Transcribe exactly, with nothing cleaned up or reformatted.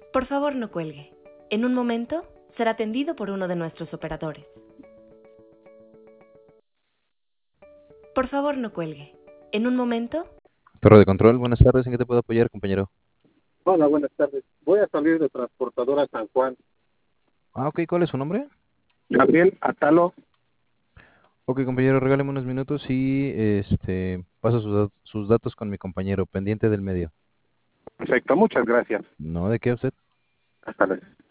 Por favor, no cuelgue. En un momento será atendido por uno de nuestros operadores. Por favor, no cuelgue. En un momento... Torre de control, buenas tardes. ¿En qué te puedo apoyar, compañero? Hola, buenas tardes. Voy a salir de Transportadora San Juan. Ah, ok. ¿Cuál es su nombre? Gabriel Atalo. Ok, compañero, regáleme unos minutos y este paso sus, dat- sus datos con mi compañero, pendiente del medio. Perfecto, muchas gracias. No, ¿de qué usted? Hasta luego.